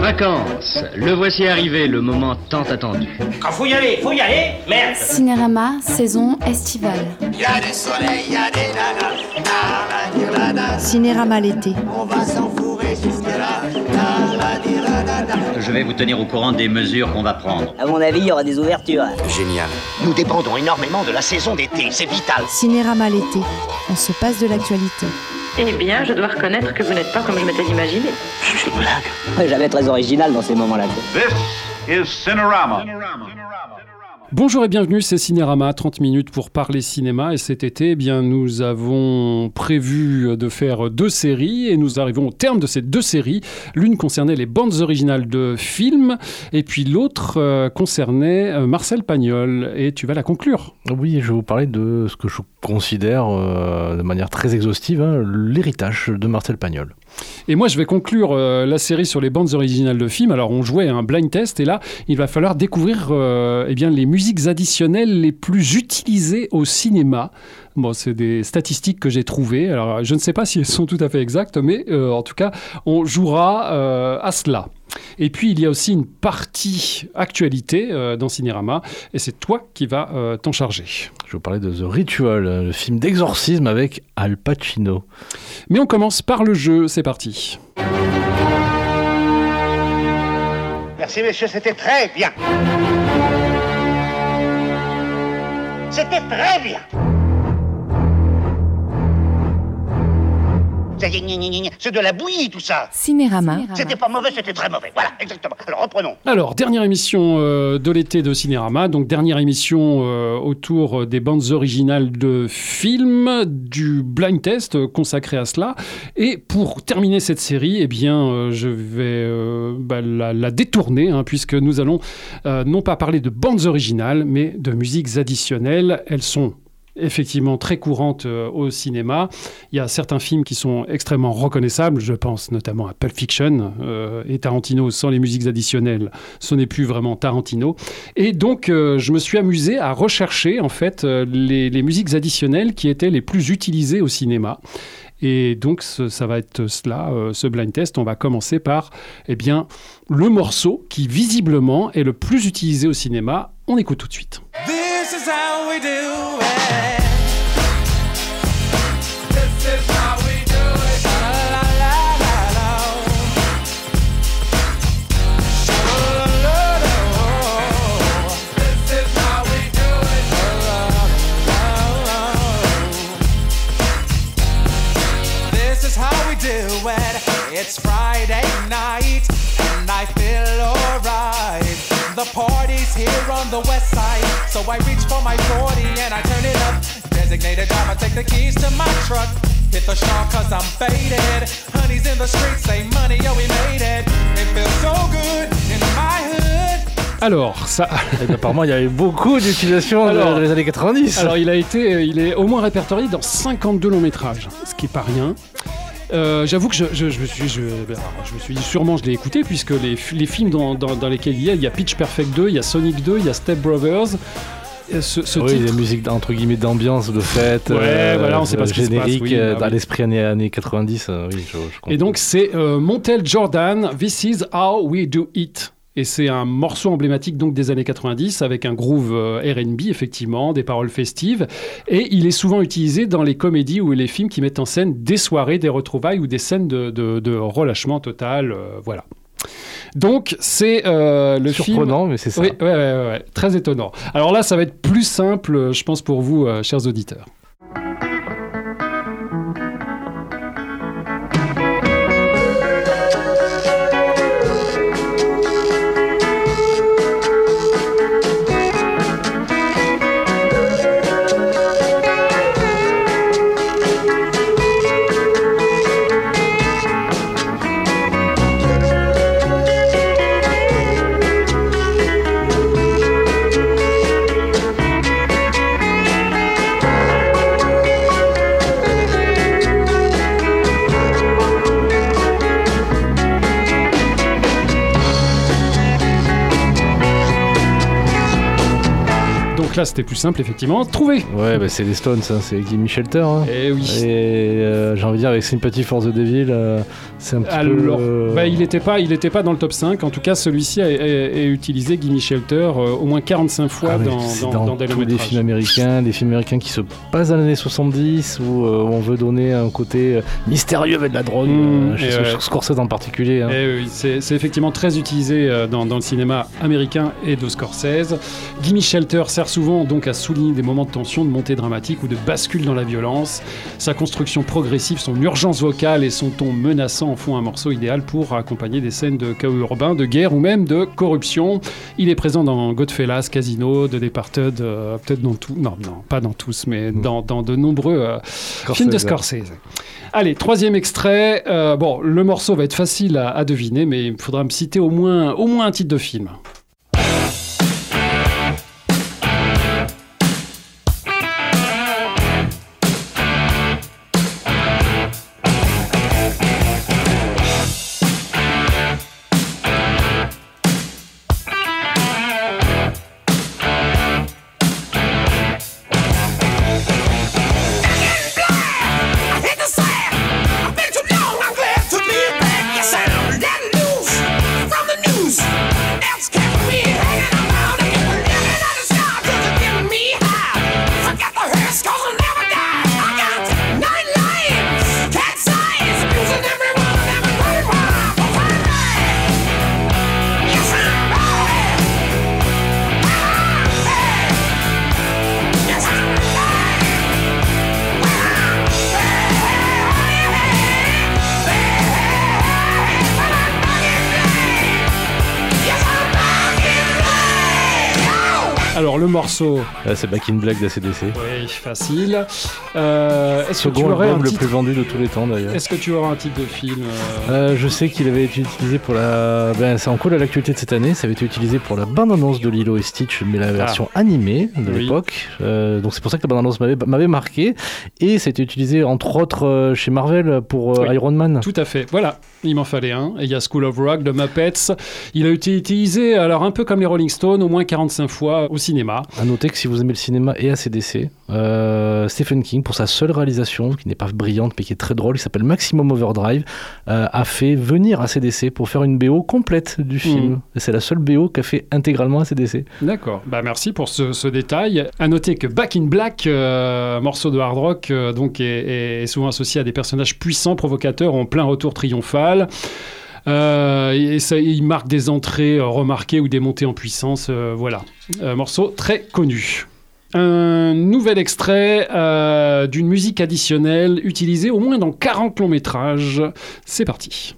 Vacances, le voici arrivé, le moment tant attendu. Quand faut y aller, merde. Cinérama, saison estivale. Y a du soleil, y a des nanas, Cinérama l'été. on va s'enfourrer jusque-là, Je vais vous tenir au courant des mesures qu'on va prendre. À mon avis, il y aura des ouvertures. Génial. Nous dépendons énormément de la saison d'été, c'est vital. Cinérama l'été. On se passe de l'actualité. Eh bien, je dois reconnaître que vous n'êtes pas comme je m'étais imaginé. C'est une blague. Ouais, j'avais très original dans ces moments-là. This is Cinerama. Bonjour et bienvenue, c'est Cinérama, 30 minutes pour parler cinéma. Et cet été, eh bien, nous avons prévu de faire 2 séries et nous arrivons au terme de ces 2 séries. L'une concernait les bandes originales de films et puis l'autre concernait Marcel Pagnol. Et tu vas la conclure. Oui, je vais vous parler de ce que je considère de manière très exhaustive, l'héritage de Marcel Pagnol. Et moi, je vais conclure la série sur les bandes originales de films. Alors, on jouait un blind test et là, il va falloir découvrir eh bien, les musiques additionnelles les plus utilisées au cinéma. Bon, c'est des statistiques que j'ai trouvées. Alors, je ne sais pas si elles sont tout à fait exactes, mais en tout cas, on jouera à cela. Et puis, il y a aussi une partie actualité dans Cinérama, et c'est toi qui vas t'en charger. Je vais vous parler de The Ritual, le film d'exorcisme avec Al Pacino. Mais on commence par le jeu, c'est parti. Merci messieurs, c'était très bien. C'était très bien. C'est de la bouillie tout ça. Cinérama. C'était pas mauvais, c'était très mauvais. Voilà, exactement. Alors reprenons. Alors, dernière émission de l'été de Cinérama, donc dernière émission autour des bandes originales de films, du blind test consacré à cela. Et pour terminer cette série, eh bien, je vais la détourner, puisque nous allons non pas parler de bandes originales, mais de musiques additionnelles. Elles sont effectivement très courantes au cinéma. Il y a certains films qui sont extrêmement reconnaissables, je pense notamment à Pulp Fiction, et Tarantino sans les musiques additionnelles, ce n'est plus vraiment Tarantino. Et donc je me suis amusé à rechercher en fait les musiques additionnelles qui étaient les plus utilisées au cinéma. Et donc, ça va être cela, ce blind test. On va commencer par le morceau qui, visiblement, est le plus utilisé au cinéma. On écoute tout de suite. This is how we do it. This is how we do it. La la la la la. La la la la. This is how we do it. La la la la. This is how we do it. It's Friday night and I feel alright. The party's here on the west side, so I reach for my 40 and I turn it up. Designated driver, take the keys to my truck. Hit the shop cause I'm faded. Honey's in the streets, say money, yo we made it. It feels so good in my hood. Alors, ça... apparemment, il y avait beaucoup d'utilisation dans les années 90. Alors, il est au moins répertorié dans 52 longs métrages, ce qui n'est pas rien. J'avoue que je me suis dit sûrement je l'ai écouté puisque les films dans lesquels il y a Pitch Perfect 2, il y a Sonic 2, il y a Step Brothers. Ce titre... des musiques entre guillemets d'ambiance, de fête, voilà, on sait pas ce qui se passe, générique, à l'esprit années 90. Oui, je comprends. Et donc c'est Montel Jordan, This is how we do it. Et c'est un morceau emblématique donc des années 90 avec un groove R&B effectivement, des paroles festives. Et il est souvent utilisé dans les comédies ou les films qui mettent en scène des soirées, des retrouvailles ou des scènes de relâchement total. Voilà. Donc c'est le film... Surprenant, mais c'est ça. Oui, ouais, très étonnant. Alors là, ça va être plus simple, je pense, pour vous, chers auditeurs. Donc là, c'était plus simple, effectivement. Trouvé. Ouais, bah, c'est les Stones, hein, c'est Gimme Shelter. Hein. Eh oui. Et j'ai envie de dire, avec Sympathy for the Devil, c'est un petit peu... Bah, il n'était pas dans le top 5. En tout cas, celui-ci est utilisé, Gimme Shelter, au moins 45 fois dans des tous les films américains qui se passent dans les années 70, où on veut donner un côté mystérieux avec de la drogue, chez Scorsese en particulier. Hein. Et oui, c'est effectivement très utilisé dans le cinéma américain et de Scorsese. Gimme Shelter sert souvent donc à souligner des moments de tension, de montée dramatique ou de bascule dans la violence. Sa construction progressive, son urgence vocale et son ton menaçant en font un morceau idéal pour accompagner des scènes de chaos urbain, de guerre ou même de corruption. Il est présent dans Goodfellas, Casino, The Departed, peut-être dans tout, non, pas dans tous, mais dans de nombreux films de Scorsese. Allez, troisième extrait. Bon, le morceau va être facile à deviner, mais il faudra me citer au moins un titre de film. Alors le morceau... c'est Back in Black d'ACDC. Oui, facile. Est-ce que tu aurais un le titre... plus vendu de tous les temps d'ailleurs. Est-ce que tu aurais un titre de film Je sais qu'il avait été utilisé pour la... c'est en cours de l'actualité de cette année. Ça avait été utilisé pour la bande-annonce de Lilo et Stitch, mais la version animée de l'époque. Donc c'est pour ça que la bande-annonce m'avait marqué. Et ça a été utilisé entre autres chez Marvel pour Iron Man. Tout à fait. Voilà, il m'en fallait un. Et il y a School of Rock de Muppets. Il a été utilisé, alors un peu comme les Rolling Stones, au moins 45 fois au cinéma. À noter que si vous aimez le cinéma et ACDC, Stephen King, pour sa seule réalisation, qui n'est pas brillante mais qui est très drôle, il s'appelle Maximum Overdrive, a fait venir ACDC pour faire une BO complète du film. Et c'est la seule BO qu'a fait intégralement ACDC. D'accord, merci pour ce détail. À noter que Back in Black, morceau de hard rock, donc est souvent associé à des personnages puissants, provocateurs, en plein retour triomphal. Et ça, il marque des entrées remarquées ou des montées en puissance. Voilà, morceau très connu. Un nouvel extrait d'une musique additionnelle utilisée au moins dans 40 longs métrages. C'est parti.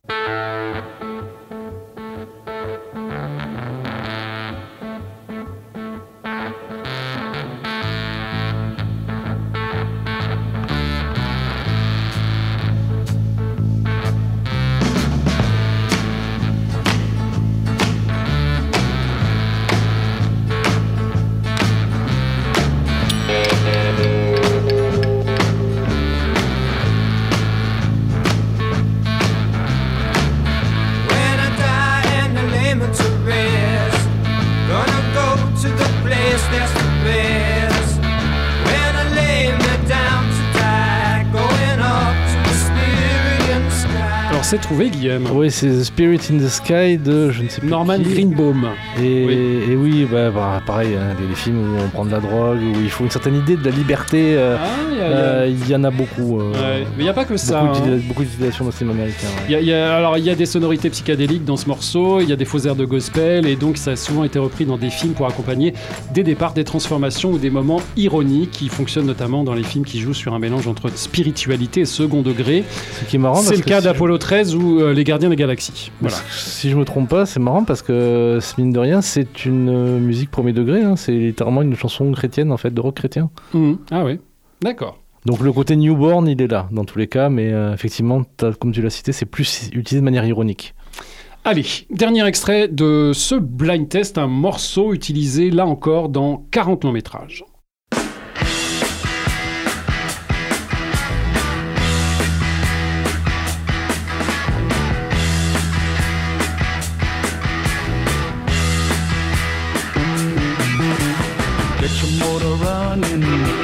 C'est trouvé, Guillaume. Oui, c'est The Spirit in the Sky de je ne sais plus Norman qui. Greenbaum. Et oui, pareil, hein, les films où on prend de la drogue, où il faut une certaine idée de la liberté, il y en a beaucoup. Mais il n'y a pas que ça. Beaucoup d'utilisation dans le cinéma américain. Ouais. Il y a des sonorités psychédéliques dans ce morceau, il y a des faux airs de gospel, et donc ça a souvent été repris dans des films pour accompagner des départs, des transformations ou des moments ironiques qui fonctionnent notamment dans les films qui jouent sur un mélange entre spiritualité et second degré. Ce qui est marrant, c'est le cas d'Apollo 13 ou Les Gardiens des Galaxies. Voilà. Si je me trompe pas, c'est marrant parce que mine de rien, c'est une musique premier degré. Hein. C'est littéralement une chanson chrétienne en fait, de rock chrétien. Ah oui, d'accord. Donc le côté newborn, il est là dans tous les cas, mais effectivement, comme tu l'as cité, c'est plus utilisé de manière ironique. Allez, dernier extrait de ce blind test, un morceau utilisé là encore dans 40 longs métrages. running.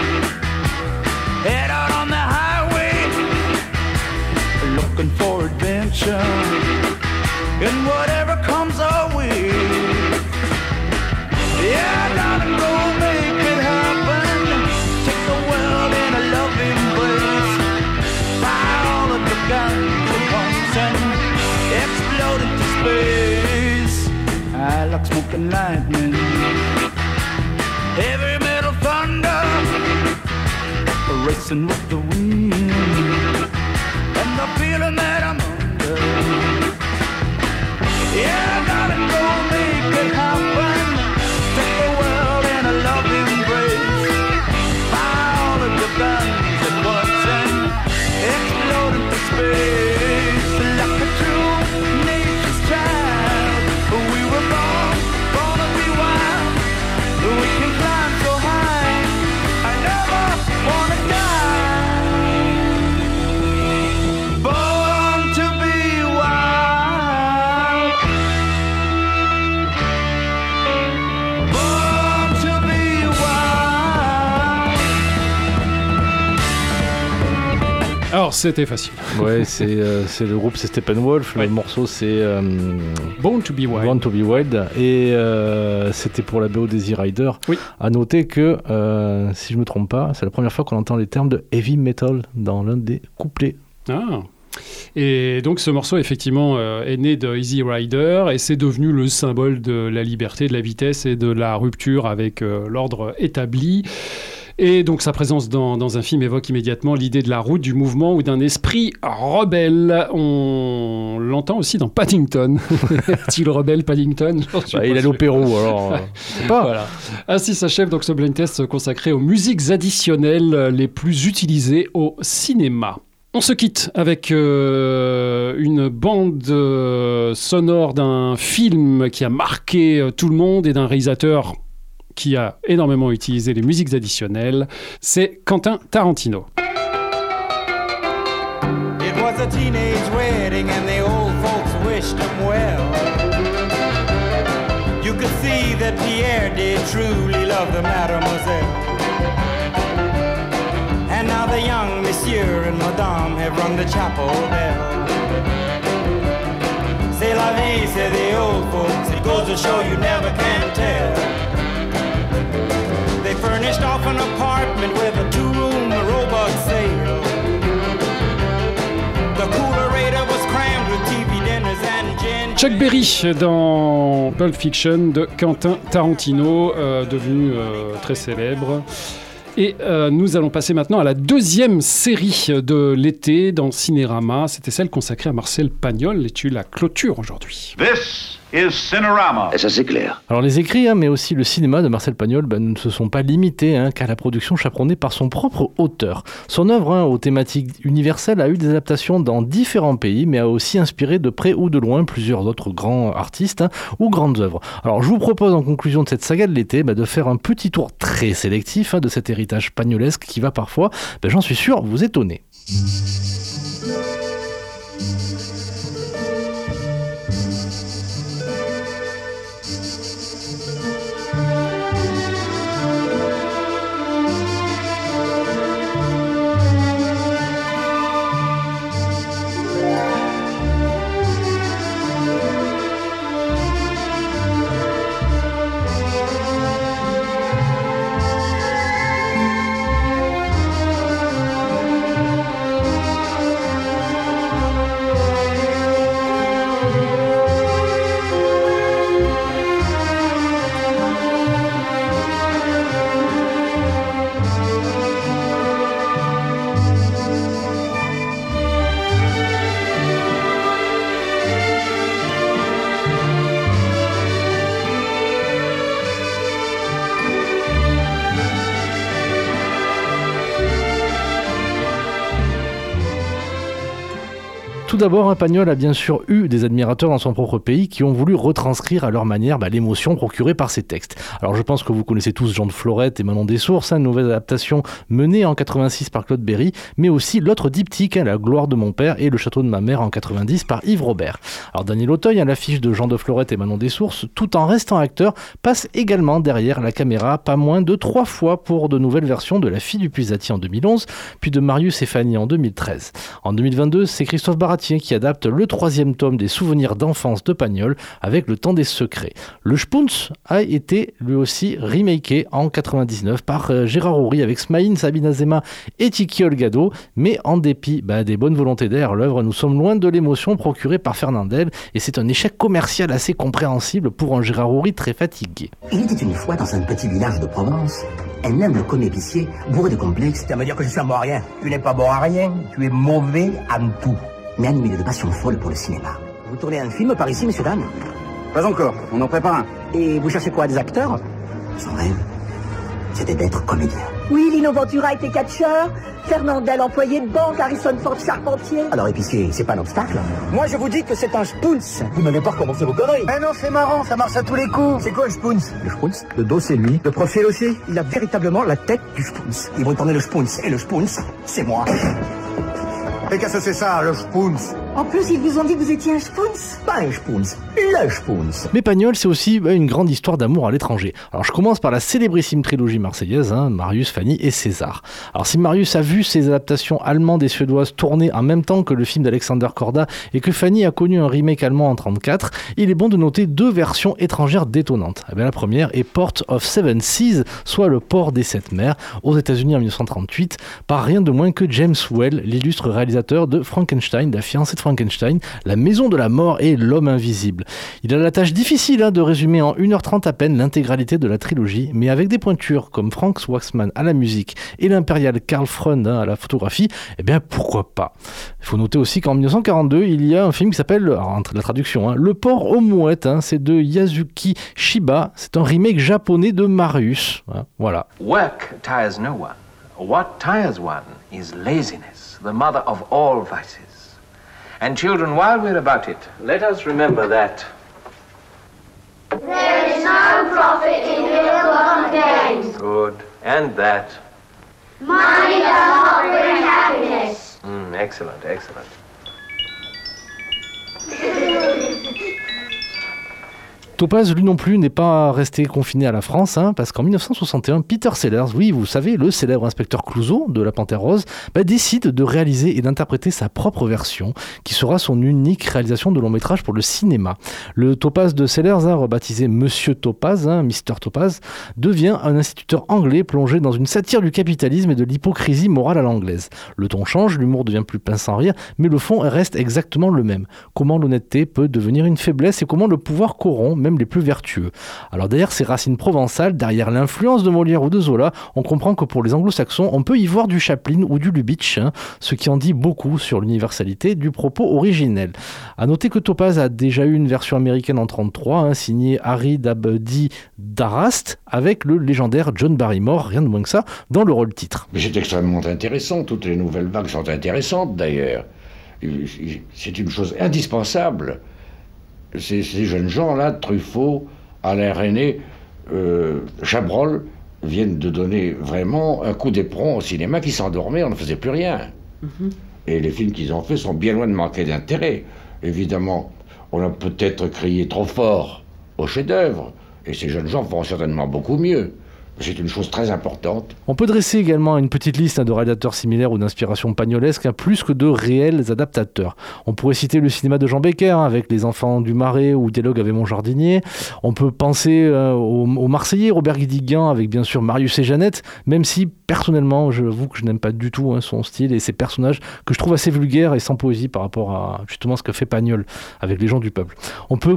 Head out on the highway, looking for adventure, and whatever comes our way. Yeah, darling, go make it happen. Take the world in a loving embrace. Fire all of the guns at once and explode into space. I like smoking lightning, heavy metal thunder, racing with the wind, and the feeling that I'm under. Yeah, darling, go make it happen. Take the world in a loving embrace. Fire all of the guns at once and explode into space. Like a true nature's child, we were born to be wild. We can climb so high, I never wanna die. Born to be wild. Born to be wild. Alors, c'était facile. Ouais, c'est le groupe, c'est Steppenwolf. Le morceau, c'est Born to be Wild. Born to be Wild. Et c'était pour la BO d'Easy Rider. Oui. À noter que, si je me trompe pas, c'est la première fois qu'on entend les termes de heavy metal dans l'un des couplets. Ah. Et donc ce morceau effectivement est né de Easy Rider et c'est devenu le symbole de la liberté, de la vitesse et de la rupture avec l'ordre établi. Et donc sa présence dans un film évoque immédiatement l'idée de la route, du mouvement ou d'un esprit rebelle. On l'entend aussi dans Paddington. Est-il rebelle Paddington? Il a l'opéro, alors... pas. Voilà. Ainsi s'achève donc ce blind test consacré aux musiques additionnelles les plus utilisées au cinéma. On se quitte avec une bande sonore d'un film qui a marqué tout le monde et d'un réalisateur qui a énormément utilisé les musiques additionnelles. C'est Quentin Tarantino. It was a teenage wedding and the old folks wished him well. You could see that Pierre did truly love the mademoiselle. And now the young monsieur and madame have rung the chapel bell. C'est la vie, say the old folks. It goes to show you never can tell. They furnished off an apartment with a two-room robot sale. The coolerator was crammed with TV dinners and gin. Chuck Berry dans Pulp Fiction de Quentin Tarantino, devenu très célèbre. Et nous allons passer maintenant à la deuxième série de l'été dans Cinérama. C'était celle consacrée à Marcel Pagnol et tu la clôtures aujourd'hui. This is Cinerama. Et ça, c'est clair. Alors les écrits, mais aussi le cinéma de Marcel Pagnol ne se sont pas limités qu'à la production chaperonnée par son propre auteur. Son œuvre aux thématiques universelles a eu des adaptations dans différents pays, mais a aussi inspiré de près ou de loin plusieurs autres grands artistes ou grandes œuvres. Alors je vous propose en conclusion de cette saga de l'été de faire un petit tour très sélectif de cet héritage pagnolesque qui va parfois, j'en suis sûr, vous étonner. d'abord, Pagnol a bien sûr eu des admirateurs dans son propre pays qui ont voulu retranscrire à leur manière l'émotion procurée par ses textes. Alors je pense que vous connaissez tous Jean de Florette et Manon des Sources, une nouvelle adaptation menée en 86 par Claude Berry, mais aussi l'autre diptyque, La gloire de mon père et Le château de ma mère en 90 par Yves Robert. Alors Daniel Auteuil, à l'affiche de Jean de Florette et Manon des Sources, tout en restant acteur, passe également derrière la caméra pas moins de 3 fois pour de nouvelles versions de La fille du Puisatier en 2011, puis de Marius et Fanny en 2013. En 2022, c'est Christophe Baratier qui adapte le 3e tome des souvenirs d'enfance de Pagnol avec Le temps des secrets. Le Spoons a été lui aussi remaké en 99 par Gérard Houry avec Smaïn, Sabine Azema et Tiki Olgado, mais en dépit des bonnes volontés derrière l'œuvre, nous sommes loin de l'émotion procurée par Fernandel et c'est un échec commercial assez compréhensible pour un Gérard Houry très fatigué. Il était une fois dans un petit village de Provence. Elle aime le commis épicier, bourré de complexes. Ça veut dire que je suis un bon à rien. Tu n'es pas bon à rien, tu es mauvais à tout. Mais animé de passion folle pour le cinéma. Vous tournez un film par ici, messieurs, dames? Pas encore, on en prépare un. Et vous cherchez quoi, des acteurs? Son rêve, c'était d'être comédien. Oui, Lino Ventura était catcheur, Fernandel employé de banque, Harrison Ford charpentier. Alors épicier, c'est pas un obstacle? Moi je vous dis que c'est un spoons. Vous n'avez pas recommencé vos conneries. Eh non, c'est marrant, ça marche à tous les coups. C'est quoi le spoons? Le spoons, le dos c'est lui. Le profil aussi? Il a véritablement la tête du spoons. Ils vont tourner le spoons, et le spoons, c'est moi. Et qu'est-ce que c'est ça, le spoons? En plus, ils vous ont dit que vous étiez un spoons? Pas un spoons, le spoons. Mais Pagnol, c'est aussi une grande histoire d'amour à l'étranger. Alors je commence par la célébrissime trilogie marseillaise, Marius, Fanny et César. Alors si Marius a vu ses adaptations allemandes et suédoises tourner en même temps que le film d'Alexander Korda et que Fanny a connu un remake allemand en 1934, il est bon de noter 2 versions étrangères détonnantes. La première est Port of Seven Seas, soit le port des 7 mers, aux États-Unis en 1938, par rien de moins que James Whale, l'illustre réalisateur de Frankenstein, La fiancée de Frankenstein, La maison de la mort et L'homme invisible. Il a la tâche difficile de résumer en 1h30 à peine l'intégralité de la trilogie, mais avec des pointures comme Frank Waxman à la musique et l'impérial Karl Freund à la photographie, pourquoi pas. Il faut noter aussi qu'en 1942, il y a un film qui s'appelle, entre la traduction, Le port aux mouettes, c'est de Yasuki Shiba, c'est un remake japonais de Marius. Voilà. Work tires no one. What tires one is laziness, the mother of all vices. And children, while we're about it, let us remember that there is no profit in ill-gotten gains. Good. And that money does not bring happiness. Excellent, excellent. Topaz, lui non plus, n'est pas resté confiné à la France, parce qu'en 1961, Peter Sellers, oui, vous savez, le célèbre inspecteur Clouseau de La Panthère Rose, décide de réaliser et d'interpréter sa propre version, qui sera son unique réalisation de long métrage pour le cinéma. Le Topaz de Sellers, rebaptisé Monsieur Topaz, Mr. Topaz, devient un instituteur anglais plongé dans une satire du capitalisme et de l'hypocrisie morale à l'anglaise. Le ton change, l'humour devient plus pince sans rire, mais le fond reste exactement le même. Comment l'honnêteté peut devenir une faiblesse et comment le pouvoir corrompt même les plus vertueux. Alors derrière ces racines provençales, derrière l'influence de Molière ou de Zola, on comprend que pour les anglo-saxons, on peut y voir du Chaplin ou du Lubitsch, ce qui en dit beaucoup sur l'universalité du propos originel. À noter que Topaz a déjà eu une version américaine en 1933, signée Harry Dabdi Darast, avec le légendaire John Barrymore, rien de moins que ça, dans le rôle titre. Mais c'est extrêmement intéressant, toutes les nouvelles vagues sont intéressantes d'ailleurs. C'est une chose indispensable. Ces jeunes gens-là, Truffaut, Alain Resnais, Chabrol, viennent de donner vraiment un coup d'éperon au cinéma qui s'endormait, on ne faisait plus rien. Et les films qu'ils ont faits sont bien loin de manquer d'intérêt. Évidemment, on a peut-être crié trop fort au chef-d'œuvre, et ces jeunes gens feront certainement beaucoup mieux. C'est une chose très importante. On peut dresser également une petite liste de réalisateurs similaires ou d'inspiration pagnolesque, plus que de réels adaptateurs. On pourrait citer le cinéma de Jean Becker, avec Les Enfants du Marais ou Dialogue avec mon jardinier. On peut penser au Marseillais, Robert Guédiguian, avec bien sûr Marius et Jeannette, même si personnellement, je avoue que je n'aime pas du tout son style et ses personnages que je trouve assez vulgaires et sans poésie par rapport à justement ce que fait Pagnol avec les gens du peuple. On peut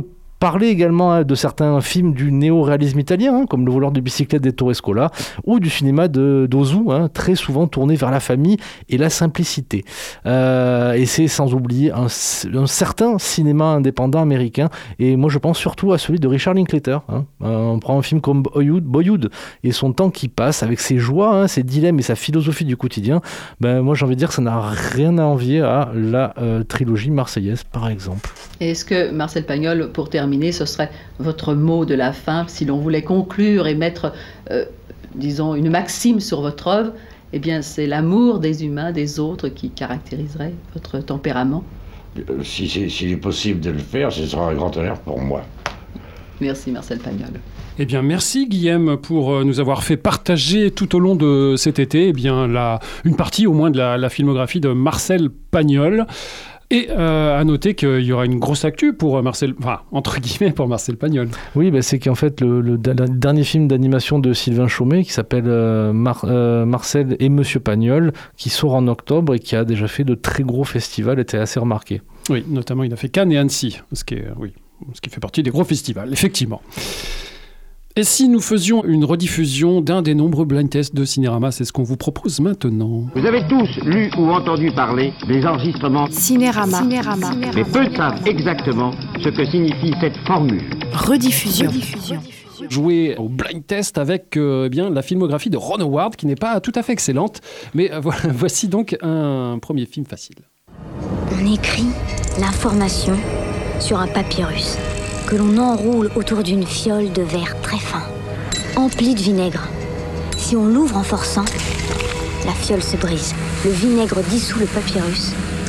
parler également de certains films du néo-réalisme italien, comme Le voleur de bicyclette d'Ettore Scola, ou du cinéma d'Ozu, très souvent tourné vers la famille et la simplicité. Et c'est sans oublier un certain cinéma indépendant américain, et moi je pense surtout à celui de Richard Linklater. On prend un film comme Boyhood et son temps qui passe, avec ses joies, ses dilemmes et sa philosophie du quotidien. Moi j'ai envie de dire que ça n'a rien à envier à la trilogie marseillaise par exemple. Et est-ce que Marcel Pagnol, pour terminer, ce serait votre mot de la fin, si l'on voulait conclure et mettre, disons, une maxime sur votre œuvre, eh bien c'est l'amour des humains, des autres qui caractériserait votre tempérament? S'il est possible de le faire, ce sera un grand honneur pour moi. Merci Marcel Pagnol. Eh bien, merci Guillaume pour nous avoir fait partager tout au long de cet été une partie au moins de la filmographie de Marcel Pagnol. Et à noter qu'il y aura une grosse actu pour entre guillemets pour Marcel Pagnol. Oui, c'est qu'en fait le dernier film d'animation de Sylvain Chaumet qui s'appelle Marcel et Monsieur Pagnol, qui sort en octobre et qui a déjà fait de très gros festivals, était assez remarqué. Oui, notamment il a fait Cannes et Annecy, ce qui fait partie des gros festivals, effectivement. Et si nous faisions une rediffusion d'un des nombreux blind tests de Cinérama, c'est ce qu'on vous propose maintenant. Vous avez tous lu ou entendu parler des enregistrements Cinérama. Mais peu savent exactement ce que signifie cette formule. Rediffusion. Jouer au blind test avec la filmographie de Ron Howard, qui n'est pas tout à fait excellente, mais voici donc un premier film facile. On écrit l'information sur un papyrus que l'on enroule autour d'une fiole de verre très fin, emplie de vinaigre. Si on l'ouvre en forçant, la fiole se brise. Le vinaigre dissout le papyrus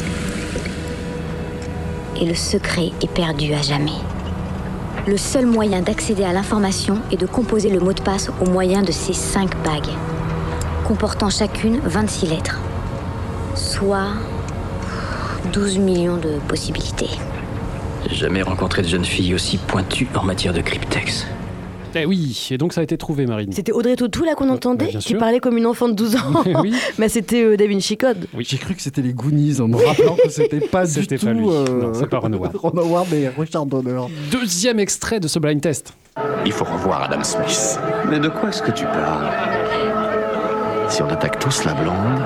et le secret est perdu à jamais. Le seul moyen d'accéder à l'information est de composer le mot de passe au moyen de ces 5 bagues, comportant chacune 26 lettres, soit 12 millions de possibilités. J'ai jamais rencontré de jeune fille aussi pointue en matière de cryptex. Eh oui, et donc ça a été trouvé, Marine. C'était Audrey Tautou là qu'on entendait, qui parlait comme une enfant de 12 ans. Oui. Mais c'était Da Vinci Code. Oui. J'ai cru que c'était les Goonies en me rappelant que c'était pas du tout. Lui. Non, c'est pas Ron Howard. Ron Howard et Richard Donner. Deuxième extrait de ce blind test. Il faut revoir Adam Smith. Mais de quoi est-ce que tu parles? Si on attaque tous la blonde,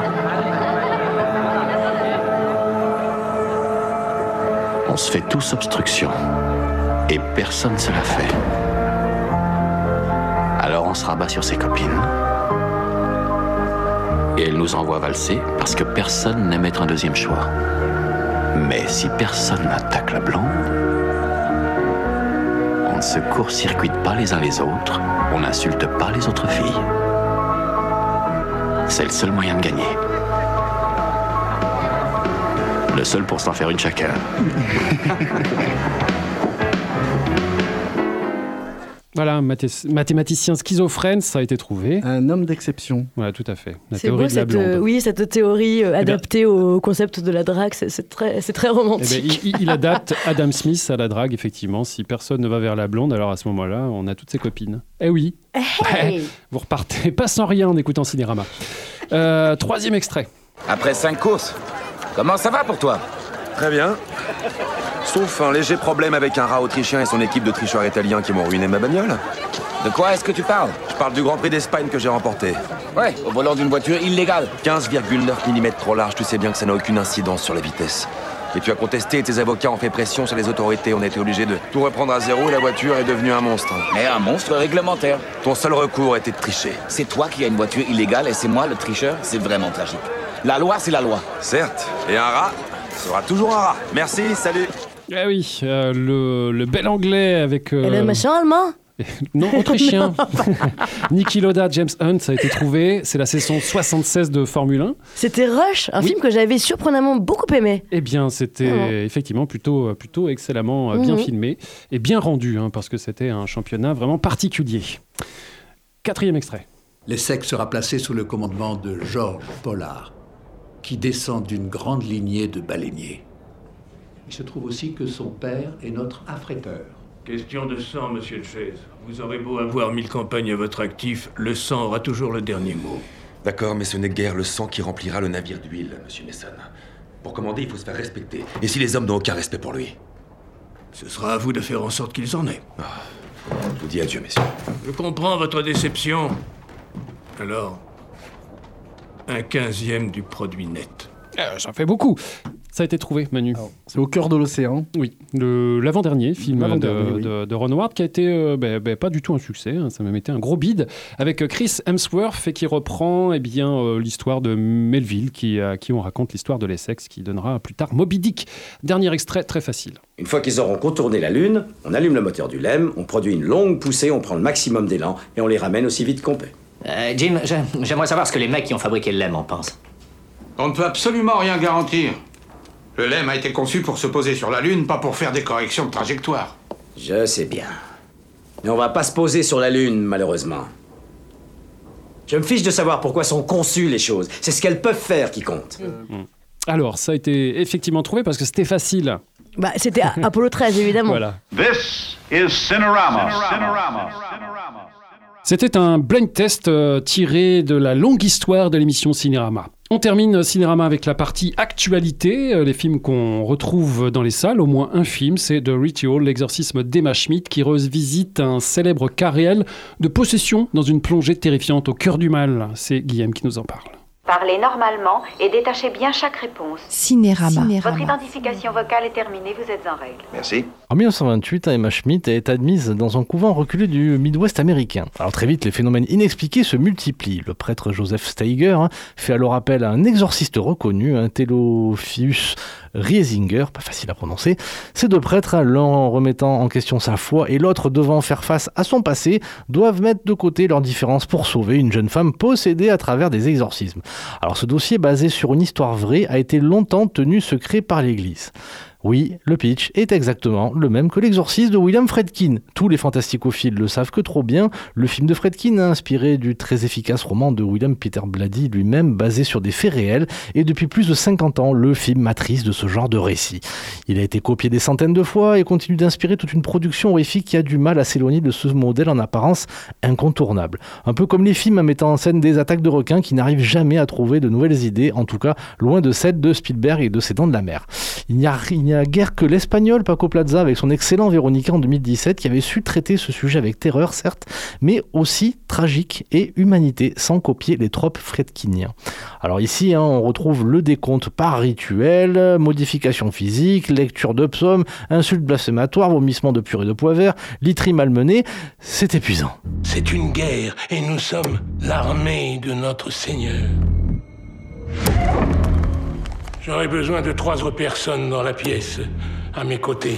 on se fait tous obstruction. Et personne ne se la fait. Alors on se rabat sur ses copines. Et elle nous envoie valser parce que personne n'aime être un deuxième choix. Mais si personne n'attaque la blonde, on ne se court-circuite pas les uns les autres, on n'insulte pas les autres filles. C'est le seul moyen de gagner. Le seul pour s'en faire une chacun. Voilà, mathématicien schizophrène, ça a été trouvé. Un homme d'exception. Voilà, tout à fait. La c'est théorie beau, de la blonde. Oui, cette théorie adaptée au concept de la drague, c'est très romantique. Il adapte Adam Smith à la drague, effectivement. Si personne ne va vers la blonde, alors à ce moment-là, on a toutes ses copines. Eh oui. Hey. Vous repartez pas sans rien en écoutant Cinérama. Troisième extrait. Après 5 courses, comment ça va pour toi? Très bien. Sauf un léger problème avec un rat autrichien et son équipe de tricheurs italiens qui m'ont ruiné ma bagnole. De quoi est-ce que tu parles? Je parle du Grand Prix d'Espagne que j'ai remporté. Ouais, au volant d'une voiture illégale. 15,9 mm trop large, tu sais bien que ça n'a aucune incidence sur la vitesse. Et tu as contesté et tes avocats ont fait pression sur les autorités. On a été obligé de tout reprendre à zéro et la voiture est devenue un monstre. Mais un monstre réglementaire. Ton seul recours était de tricher. C'est toi qui as une voiture illégale et c'est moi le tricheur. C'est vraiment tragique. La loi, c'est la loi. Certes. Et un rat sera toujours un rat. Merci, salut. Ah oui, le bel anglais avec... Et le machin allemand. Non, autrichien. Niki Lauda, James Hunt, ça a été trouvé. C'est la saison 76 de Formule 1. C'était Rush, un film que j'avais surprenamment beaucoup aimé. Eh bien, c'était effectivement plutôt excellemment bien filmé et bien rendu, parce que c'était un championnat vraiment particulier. Quatrième extrait. L'Essex sera placé sous le commandement de Georges Pollard, qui descend d'une grande lignée de baleiniers. Il se trouve aussi que son père est notre affréteur. Question de sang, monsieur de Chaise. Vous aurez beau avoir 1000 campagnes à votre actif, le sang aura toujours le dernier mot. D'accord, mais ce n'est guère le sang qui remplira le navire d'huile, monsieur Mason. Pour commander, il faut se faire respecter. Et si les hommes n'ont aucun respect pour lui? Ce sera à vous de faire en sorte qu'ils en aient. Je vous dis adieu, messieurs. Je comprends votre déception. Alors, 1/15 du produit net. Ça fait beaucoup. Ça a été trouvé, Manu. Alors, c'est Au cœur de l'océan. Oui, l'avant-dernier film L'avant-dernier, de Ron Howard qui a été pas du tout un succès, hein, ça m'a été un gros bide, avec Chris Hemsworth et qui reprend l'histoire de Melville, à qui on raconte l'histoire de l'Essex, qui donnera plus tard Moby Dick. Dernier extrait, très facile. Une fois qu'ils auront contourné la Lune, on allume le moteur du LEM, on produit une longue poussée, on prend le maximum d'élan et on les ramène aussi vite qu'on peut. Jim, j'aimerais savoir ce que les mecs qui ont fabriqué le LEM en pensent. On ne peut absolument rien garantir. Le LEM a été conçu pour se poser sur la Lune, pas pour faire des corrections de trajectoire. Je sais bien. Mais on va pas se poser sur la Lune, malheureusement. Je me fiche de savoir pourquoi sont conçues les choses. C'est ce qu'elles peuvent faire qui compte. Alors, ça a été effectivement trouvé parce que c'était facile. Bah, c'était Apollo 13, évidemment. Voilà. This is Cinerama. C'était un blind test tiré de la longue histoire de l'émission Cinérama. On termine Cinérama avec la partie actualité, les films qu'on retrouve dans les salles. Au moins un film, c'est The Ritual, l'exorcisme d'Emma Schmidt, qui revisite un célèbre cas réel de possession dans une plongée terrifiante au cœur du mal. C'est Guillaume qui nous en parle. Parlez normalement et détachez bien chaque réponse. Cinérama. Votre identification vocale est terminée, vous êtes en règle. Merci. En 1928, Emma Schmidt est admise dans un couvent reculé du Midwest américain. Alors très vite, les phénomènes inexpliqués se multiplient. Le prêtre Joseph Steiger fait alors appel à un exorciste reconnu, un Theophilus Riesinger, pas facile à prononcer. Ces deux prêtres, l'un remettant en question sa foi et l'autre devant faire face à son passé, doivent mettre de côté leurs différences pour sauver une jeune femme possédée à travers des exorcismes. Alors ce dossier, basé sur une histoire vraie, a été longtemps tenu secret par l'Église. Oui, le pitch est exactement le même que l'exorcisme de William Friedkin. Tous les fantasticophiles le savent que trop bien. Le film de Friedkin a inspiré du très efficace roman de William Peter Blatty lui-même, basé sur des faits réels, et depuis plus de 50 ans, le film matrice de ce genre de récit. Il a été copié des centaines de fois et continue d'inspirer toute une production horrifique qui a du mal à s'éloigner de ce modèle en apparence incontournable. Un peu comme les films mettant en scène des attaques de requins qui n'arrivent jamais à trouver de nouvelles idées, en tout cas loin de celles de Spielberg et de ses Dents de la Mer. Il n'y a guère que l'Espagnol Paco Plaza avec son excellent Véronica en 2017 qui avait su traiter ce sujet avec terreur certes, mais aussi tragique et humanité sans copier les tropes friedkiniens. Alors ici on retrouve le décompte par rituel, modification physique, lecture de psaumes, insultes blasphématoires, vomissements de purée de pois vert, literie malmenée, c'est épuisant. C'est une guerre et nous sommes l'armée de notre Seigneur. J'aurais besoin de 3 autres personnes dans la pièce, à mes côtés.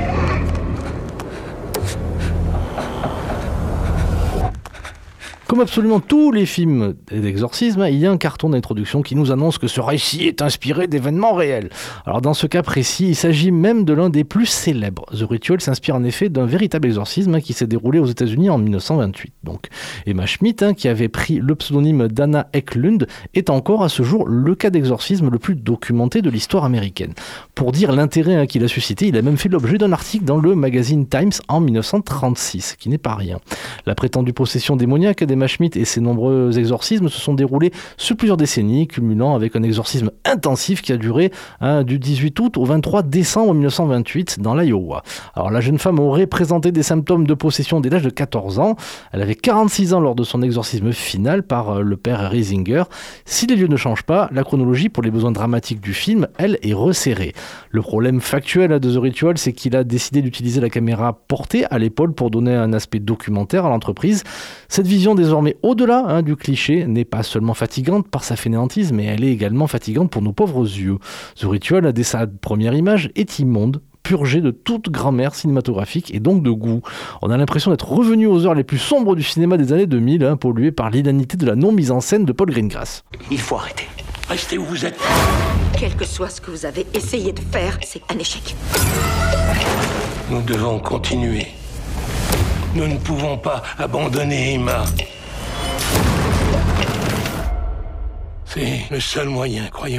Comme absolument tous les films d'exorcisme, il y a un carton d'introduction qui nous annonce que ce récit est inspiré d'événements réels. Alors dans ce cas précis, il s'agit même de l'un des plus célèbres. The Ritual s'inspire en effet d'un véritable exorcisme qui s'est déroulé aux États-Unis en 1928. Donc Emma Schmidt, qui avait pris le pseudonyme d'Anna Eklund, est encore à ce jour le cas d'exorcisme le plus documenté de l'histoire américaine. Pour dire l'intérêt qu'il a suscité, il a même fait l'objet d'un article dans le magazine Times en 1936, qui n'est pas rien. La prétendue possession démoniaque d'Emma Schmidt et ses nombreux exorcismes se sont déroulés sur plusieurs décennies, culminant avec un exorcisme intensif qui a duré du 18 août au 23 décembre 1928 dans l'Iowa. Alors la jeune femme aurait présenté des symptômes de possession dès l'âge de 14 ans. Elle avait 46 ans lors de son exorcisme final par le père Riesinger. Si les lieux ne changent pas, la chronologie pour les besoins dramatiques du film, elle, est resserrée. Le problème factuel de The Ritual, c'est qu'il a décidé d'utiliser la caméra portée à l'épaule pour donner un aspect documentaire à l'entreprise. Cette vision désormais au-delà du cliché n'est pas seulement fatigante par sa fainéantise, mais elle est également fatigante pour nos pauvres yeux. The Ritual, dès sa première image, est immonde, purgé de toute grammaire cinématographique et donc de goût. On a l'impression d'être revenu aux heures les plus sombres du cinéma des années 2000, pollué par l'inanité de la non-mise en scène de Paul Greengrass. Il faut arrêter. Restez où vous êtes. Quel que soit ce que vous avez essayé de faire, c'est un échec. Nous devons continuer. Nous ne pouvons pas abandonner Emma. C'est le seul moyen, croyez-moi.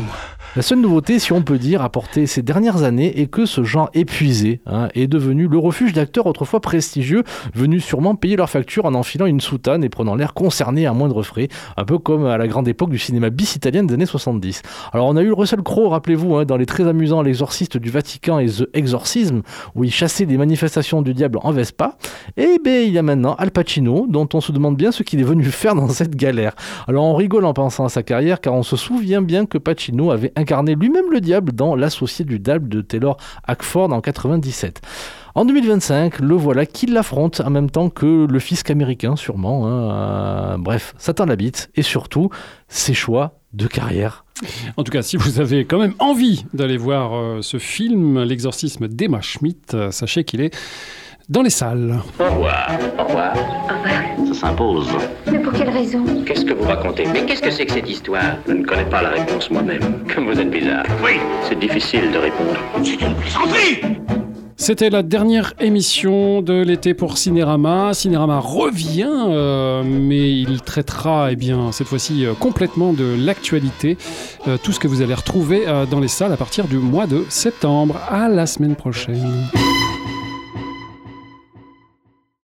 La seule nouveauté, si on peut dire, apportée ces dernières années est que ce genre épuisé est devenu le refuge d'acteurs autrefois prestigieux, venus sûrement payer leurs factures en enfilant une soutane et prenant l'air concerné à moindre frais, un peu comme à la grande époque du cinéma bis italien des années 70. Alors on a eu Russell Crowe, rappelez-vous, dans les très amusants L'Exorciste du Vatican et The Exorcism, où il chassait des manifestations du diable en Vespa, et il y a maintenant Al Pacino, dont on se demande bien ce qu'il est venu faire dans cette galère. Alors on rigole en pensant à sa carrière, car on se souvient bien que Pacino avait incarné lui-même le diable dans L'associé du diable de Taylor Hackford en 97. En 2025, le voilà qui l'affronte en même temps que le fisc américain, sûrement. Bref, Satan l'habite et surtout ses choix de carrière. En tout cas, si vous avez quand même envie d'aller voir ce film, L'exorcisme d'Emma Schmidt, sachez qu'il est dans les salles. Au revoir. Au revoir. Au revoir. Ça s'impose. Mais pour quelle raison? Qu'est-ce que vous racontez? Mais qu'est-ce que c'est que cette histoire? Je ne connais pas la réponse moi-même. Comme vous êtes bizarre. Oui. C'est difficile de répondre. C'est une plaisanterie! C'était la dernière émission de l'été pour Cinérama. Cinérama revient, mais il traitera cette fois-ci complètement de l'actualité. Tout ce que vous allez retrouver dans les salles à partir du mois de septembre. À la semaine prochaine.